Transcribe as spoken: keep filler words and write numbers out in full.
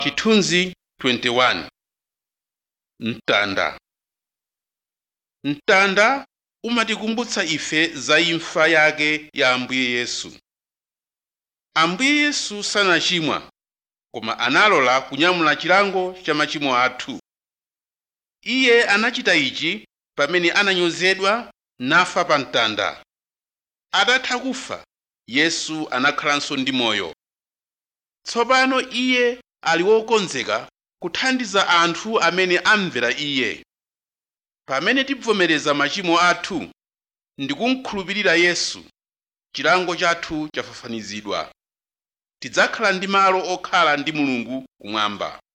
Chithunzi twenty-one. Mtanda. Mtanda umatikumbutsa ife za imfa yake ya Ambuye Yesu. Ambuye Yesu sanachimwa, koma analola kunyamula chilango cha machimo athu. Iye anachita ichi pamene ananyozedwa nafa pa mtanda. Atatha kufa, Yesu anakhalanso ndi moyo. Tsopano iye ali wokonzeka kuthandiza anthu amene amvera iye. Pamene tibvomereza machimo athu ndi kumkhulupirira Yesu, chilango chathu chafafanizidwa. Tidzakhala ndi malo okhala ndi Mulungu kumwamba.